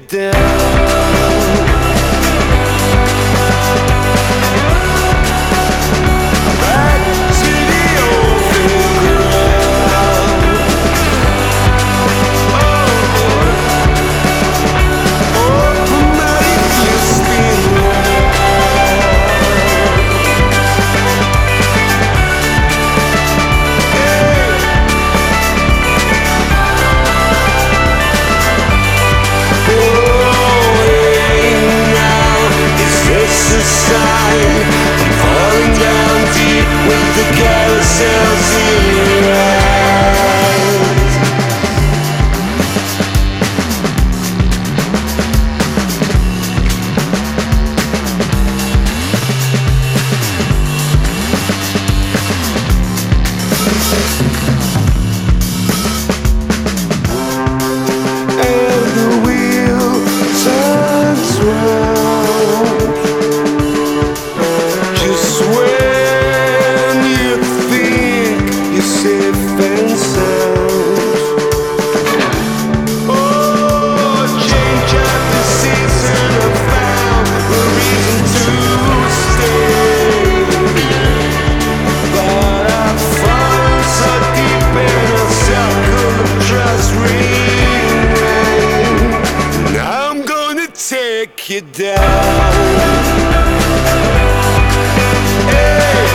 down. Back to the open ground. Oh boy, open my listening wall. It's a sign I'm falling down deep with the carousels in your eyes. And the wheel turns round. Just when you think you're safe and sound. Oh, change of the season, I found a reason to stay. But I've fallen so deep in a circle of trust remain. Now I'm gonna take you down. Hey.